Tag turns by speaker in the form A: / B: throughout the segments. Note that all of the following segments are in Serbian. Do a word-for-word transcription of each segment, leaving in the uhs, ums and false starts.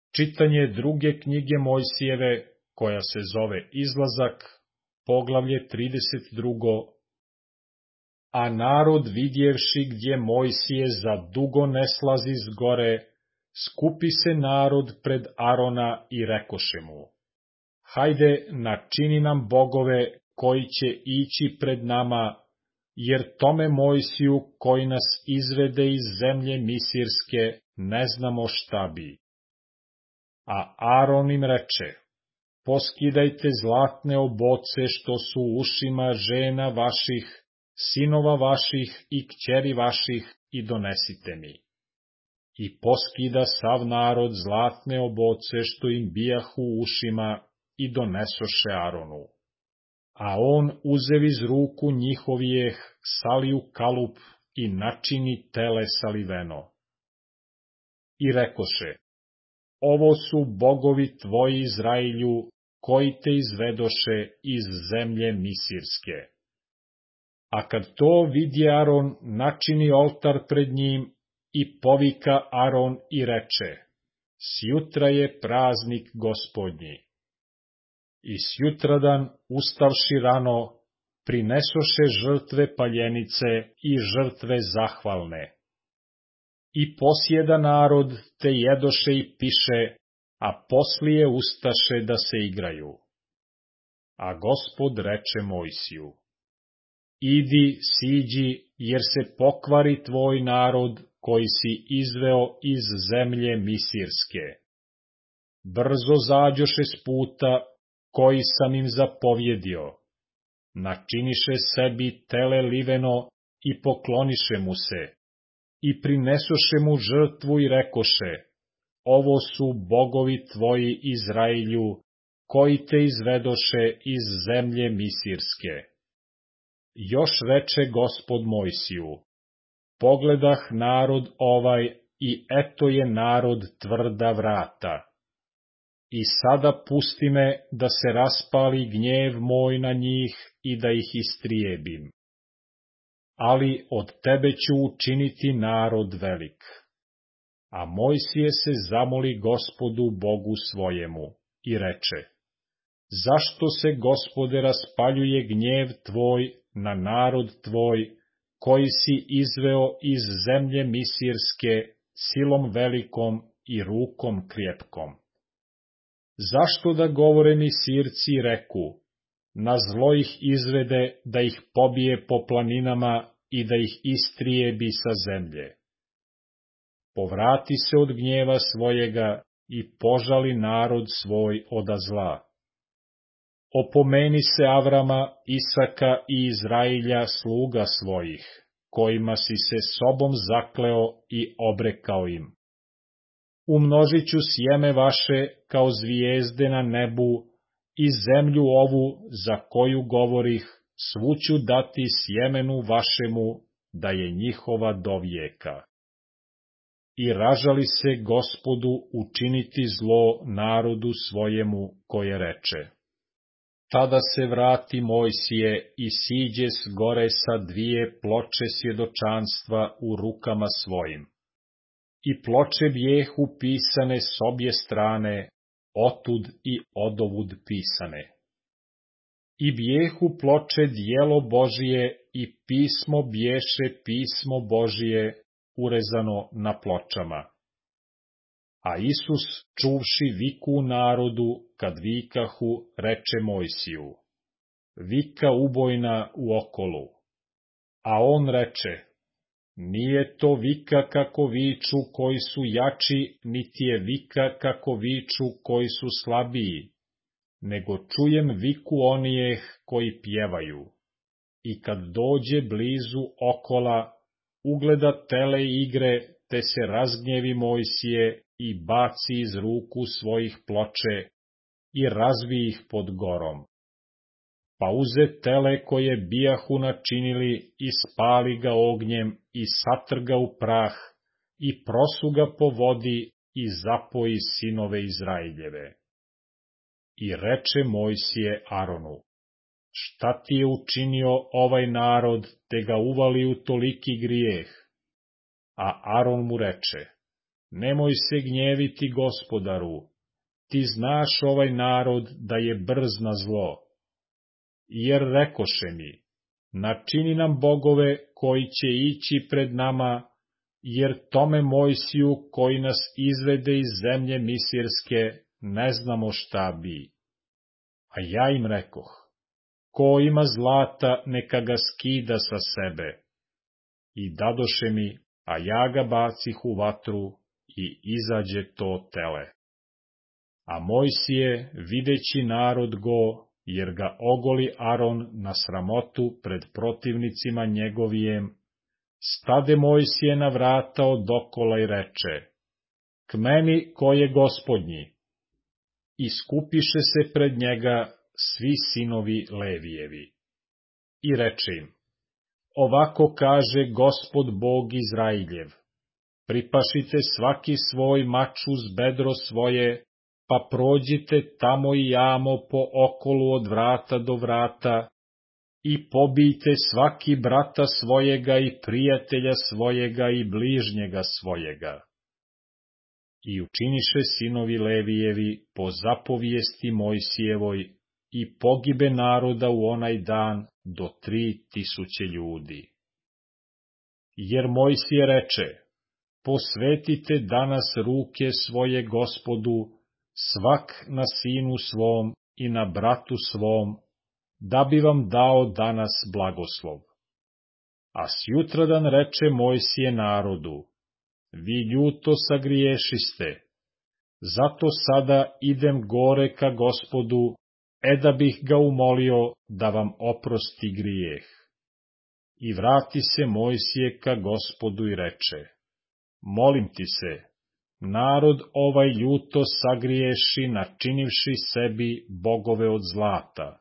A: Čitanje druge knjige Mojsijeve, koja se zove Izlazak, poglavlje trideset drugo. A narod vidjevši gdje Mojsije za dugo ne slazi s gore, skupi se narod pred Arona i rekoše mu: Hajde, načini nam bogove koji će ići pred nama, jer tome Mojsiju koji nas izvede iz zemlje Misirske ne znamo šta bi. A Aron im reče: Poskidajte zlatne oboce što su u ušima žena vaših, sinova vaših i kćeri vaših i donesite mi. I poskida sav narod zlatne oboce što im bijahu u ušima i donesoše Aronu. A on uzev iz ruku njihovijeh, sali u kalup i načini tele saliveno. I rekoše: Ovo su bogovi tvoji Izrailju, koji te izvedoše iz zemlje Misirske. A kad to vidje Aron, načini oltar pred njim i povika Aron i reče: Sjutra je praznik Gospodnji. I sjutradan, ustavši rano, prinesoše žrtve paljenice i žrtve zahvalne. I posjeda narod, te jedoše i piše, a poslije ustaše da se igraju. A Gospod reče Mojsiju: Idi, siđi, jer se pokvari tvoj narod, koji si izveo iz zemlje Misirske. Brzo zađoše s puta, koji sam im zapovjedio. Načiniše sebi tele liveno i pokloniše mu se. I prinesoše mu žrtvu i rekoše: Ovo su bogovi tvoji Izrailju, koji te izvedoše iz zemlje Misirske. Još reče Gospod Mojsiju: Pogledah narod ovaj, i eto je narod tvrda vrata. I sada pusti me da se raspali gnjev moj na njih i da ih istrijebim. Ali od tebe ću učiniti narod velik. A Mojsije se zamoli Gospodu Bogu svojemu i reče: Zašto se, Gospode, raspaljuje gnjev tvoj na narod tvoj, koji si izveo iz zemlje Misirske silom velikom i rukom krjepkom? Zašto da govore Misirci i reku: Na zlo ih izvede da ih pobije po planinama i da ih istrijebi sa zemlje? Povrati se od gnjeva svojega i požali narod svoj oda zla. Opomeni se Avrama, Isaka i Izrailja sluga svojih, kojima si se sobom zakleo i obrekao im. Umnožit ću sjeme vaše kao zvijezde na nebu i zemlju ovu za koju govorih svu ću dati sjemenu vašemu, da je njihova dovijeka. I ražali se Gospodu učiniti zlo narodu svojemu, koje reče. Tada se vrati Mojsije i siđe s gore sa dvije ploče svjedočanstva u rukama svojim. I ploče bijehu pisane s obje strane, otud i odovud pisane. I bijehu ploče djelo Božije i pismo bješe pismo Božije, urezano na pločama. A Isus, čuvši viku narodu, kad vikahu, reče Mojsiju: Vika ubojna u okolu. A on reče: Nije to vika kako viču koji su jači, niti je vika kako viču koji su slabiji, nego čujem viku onijeh koji pjevaju. I kad dođe blizu okola, ugleda tele igre, te se razgnjevi Mojsije i baci iz ruku svojih ploče i razbi ih pod gorom. Pa uze tele koje bijahu načinili i spali ga ognjem i satrga u prah i prosu ga po vodi i zapoji sinove Izrailjeve. I reče Mojsije Aronu: Šta ti je učinio ovaj narod, te ga uvali u toliki grijeh? A Aron mu reče: nemoj se gnjeviti, Gospodaru, ti znaš ovaj narod da je brz na zlo. Jer rekoše mi, načini nam bogove koji će ići pred nama, jer tome Mojsiju koji nas izvede iz zemlje Misirske ne znamo šta bi. A ja im rekoh, ko ima zlata, neka ga skida sa sebe. I dadoše mi, a ja ga bacih u vatru i izađe to tele. A Mojsije, videći narod go, jer ga ogoli Aron na sramotu pred protivnicima njegovijem, stade Mojsije na vrata odokola i reče, k meni ko je Gospodnji. I skupiše se pred njega svi sinovi Levijevi. I reče im, ovako kaže Gospod Bog Izrailjev, pripašite svaki svoj mač uz bedro svoje, pa prođite tamo i jamo po okolu od vrata do vrata, i pobijte svaki brata svojega i prijatelja svojega i bližnjega svojega. I učiniše sinovi Levijevi po zapovijesti Mojsijevoj i pogibe naroda u onaj dan do tri tisuće ljudi. Jer Mojsije reče, posvetite danas ruke svoje Gospodu, svak na sinu svom i na bratu svom, da bi vam dao danas blagoslov. A sjutradan reče Mojsije narodu, vi ljuto sagriješiste, zato sada idem gore ka Gospodu, e da bih ga umolio da vam oprosti grijeh. I vrati se Mojsije ka Gospodu i reče, molim ti se, narod ovaj ljuto sagriješi načinivši sebi bogove od zlata.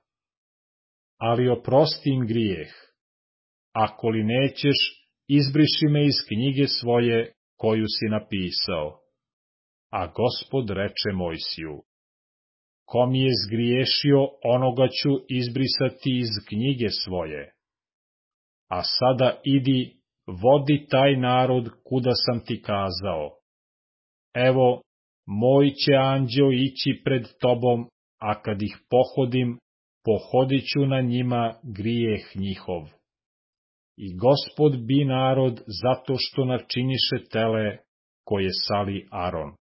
A: Ali oprosti im grijeh. Ako li nećeš, izbriši me iz knjige svoje koju si napisao. A Gospod reče Mojsiju, ko mi je zgriješio, onoga ću izbrisati iz knjige svoje. A sada idi, vodi taj narod kuda sam ti kazao. Evo, moj će anđeo ići pred tobom, a kad ih pohodim, pohodit ću na njima grijeh njihov. I Gospod bi narod zato što načiniše tele koje sali Aron.